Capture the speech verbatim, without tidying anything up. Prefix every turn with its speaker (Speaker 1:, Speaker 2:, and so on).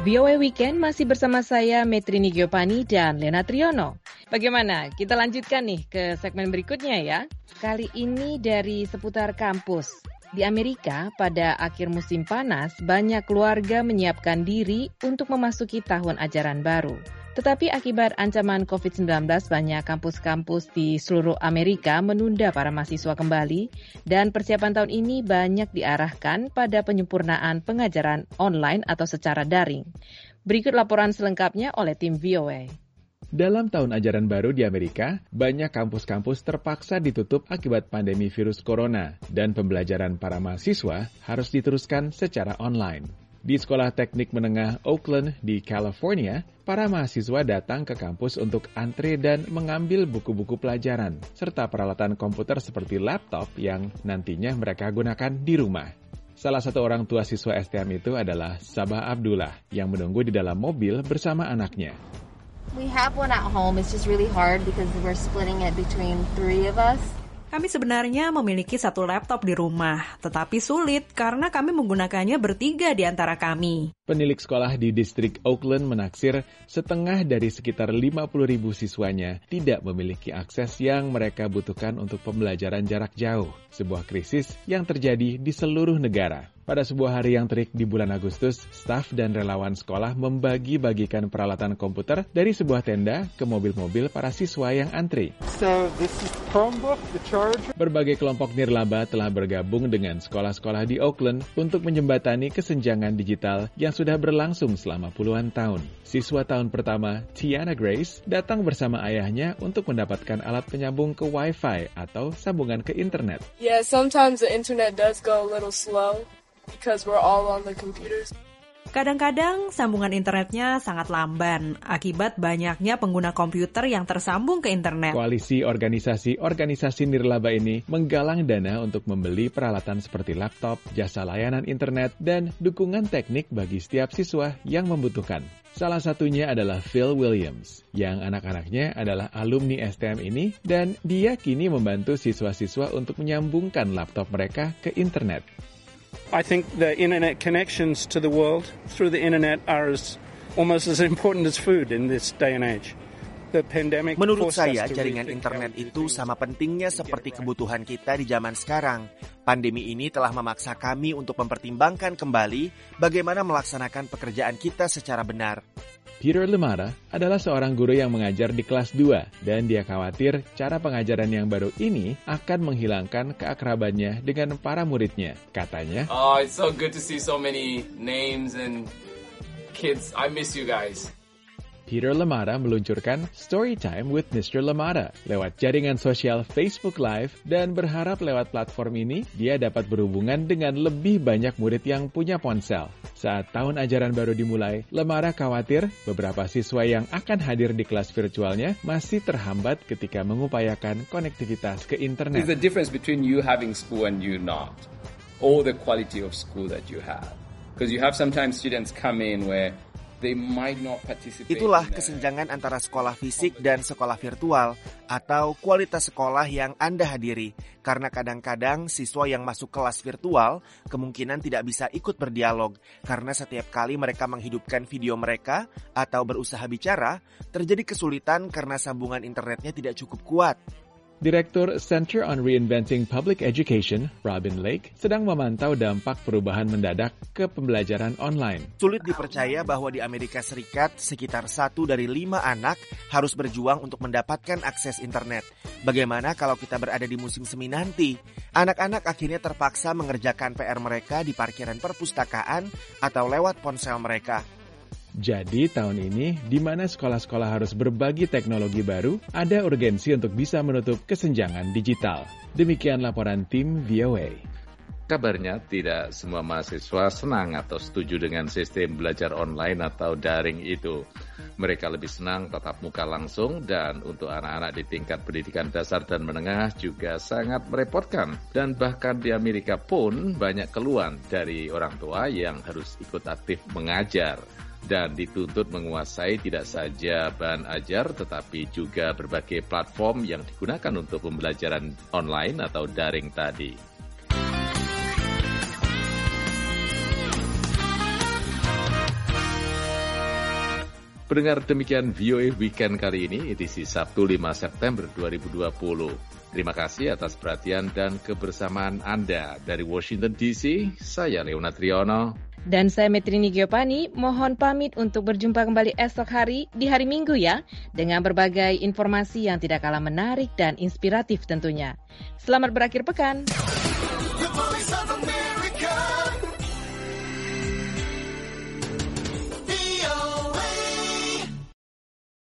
Speaker 1: V O A Weekend masih bersama saya, Metrini Giovanni dan Lena Triono. Bagaimana? Kita lanjutkan nih ke segmen berikutnya ya. Kali ini dari seputar kampus. Di Amerika, pada akhir musim panas, banyak keluarga menyiapkan diri untuk memasuki tahun ajaran baru. Tetapi akibat ancaman covid sembilan belas, banyak kampus-kampus di seluruh Amerika menunda para mahasiswa kembali dan persiapan tahun ini banyak diarahkan pada penyempurnaan pengajaran online atau secara daring. Berikut laporan selengkapnya oleh tim V O A.
Speaker 2: Dalam tahun ajaran baru di Amerika, banyak kampus-kampus terpaksa ditutup akibat pandemi virus corona dan pembelajaran para mahasiswa harus diteruskan secara online. Di Sekolah Teknik Menengah Oakland di California, para mahasiswa datang ke kampus untuk antre dan mengambil buku-buku pelajaran, serta peralatan komputer seperti laptop yang nantinya mereka gunakan di rumah. Salah satu orang tua siswa S T M itu adalah Sabah Abdullah yang menunggu di dalam mobil bersama anaknya.
Speaker 3: We have one at home. It's just really hard because we're splitting it between three of us.
Speaker 4: Kami sebenarnya memiliki satu laptop di rumah, tetapi sulit karena kami menggunakannya bertiga di antara kami.
Speaker 2: Penilik sekolah di distrik Oakland menaksir setengah dari sekitar lima puluh ribu siswanya tidak memiliki akses yang mereka butuhkan untuk pembelajaran jarak jauh, sebuah krisis yang terjadi di seluruh negara. Pada sebuah hari yang terik di bulan Agustus, staf dan relawan sekolah membagi-bagikan peralatan komputer dari sebuah tenda ke mobil-mobil para siswa yang antri.
Speaker 5: So, this is Chromebook, the charger.
Speaker 2: Berbagai kelompok nirlaba telah bergabung dengan sekolah-sekolah di Oakland untuk menjembatani kesenjangan digital yang sudah berlangsung selama puluhan tahun. Siswa tahun pertama, Tiana Grace, datang bersama ayahnya untuk mendapatkan alat penyambung ke Wi-Fi atau sambungan ke internet.
Speaker 6: Yeah, sometimes the internet does go a little slow. Because we're all on the computers.
Speaker 4: Kadang-kadang sambungan internetnya sangat lamban akibat banyaknya pengguna komputer yang tersambung ke internet.
Speaker 2: Koalisi organisasi-organisasi nirlaba ini menggalang dana untuk membeli peralatan seperti laptop, jasa layanan internet, dan dukungan teknik bagi setiap siswa yang membutuhkan. Salah satunya adalah Phil Williams, yang anak-anaknya adalah alumni S T M ini, dan dia kini membantu siswa-siswa untuk menyambungkan laptop mereka ke internet.
Speaker 5: I think the internet connections to the world through the internet are as, almost as important as food in this day and age. The pandemic
Speaker 7: Menurut saya, jaringan internet itu sama pentingnya seperti kebutuhan kita di zaman sekarang. Pandemi ini telah memaksa kami untuk mempertimbangkan kembali bagaimana melaksanakan pekerjaan kita secara benar.
Speaker 2: Peter Lemara adalah seorang guru yang mengajar di kelas dua dan dia khawatir cara pengajaran yang baru ini akan menghilangkan keakrabannya dengan para muridnya. Katanya,
Speaker 8: "Oh, it's so good to see so many names and kids. I miss you guys."
Speaker 2: Peter Lemara meluncurkan Storytime with Mister Lemara lewat jaringan sosial Facebook Live dan berharap lewat platform ini dia dapat berhubungan dengan lebih banyak murid yang punya ponsel. Saat tahun ajaran baru dimulai, Lemara khawatir beberapa siswa yang akan hadir di kelas virtualnya masih terhambat ketika mengupayakan konektivitas ke internet.
Speaker 8: There's a difference between you having school and you not, or the quality of school that you have. Because you have sometimes students come in where they might not participate.
Speaker 7: Itulah kesenjangan antara sekolah fisik dan sekolah virtual atau kualitas sekolah yang Anda hadiri. Karena kadang-kadang siswa yang masuk kelas virtual kemungkinan tidak bisa ikut berdialog karena setiap kali mereka menghidupkan video mereka atau berusaha bicara, terjadi kesulitan karena sambungan internetnya tidak cukup kuat.
Speaker 2: Direktur Center on Reinventing Public Education, Robin Lake, sedang memantau dampak perubahan mendadak ke pembelajaran online.
Speaker 7: Sulit dipercaya bahwa di Amerika Serikat, sekitar satu dari lima anak harus berjuang untuk mendapatkan akses internet. Bagaimana kalau kita berada di musim semi nanti? Anak-anak akhirnya terpaksa mengerjakan P R mereka di parkiran perpustakaan atau lewat ponsel mereka.
Speaker 2: Jadi tahun ini, di mana sekolah-sekolah harus berbagi teknologi baru, ada urgensi untuk bisa menutup kesenjangan digital. Demikian laporan tim V O A.
Speaker 9: Kabarnya tidak semua mahasiswa senang atau setuju dengan sistem belajar online atau daring itu. Mereka lebih senang tatap muka langsung dan untuk anak-anak di tingkat pendidikan dasar dan menengah juga sangat merepotkan. Dan bahkan di Amerika pun banyak keluhan dari orang tua yang harus ikut aktif mengajar dan dituntut menguasai tidak saja bahan ajar tetapi juga berbagai platform yang digunakan untuk pembelajaran online atau daring tadi. Pendengar, demikian V O A Weekend kali ini, edisi Sabtu lima September dua ribu dua puluh. Terima kasih atas perhatian dan kebersamaan Anda. Dari Washington D C, saya Leona Triono.
Speaker 1: Dan saya Metrini Giopani, mohon pamit untuk berjumpa kembali esok hari di hari Minggu ya, dengan berbagai informasi yang tidak kalah menarik dan inspiratif tentunya. Selamat berakhir pekan.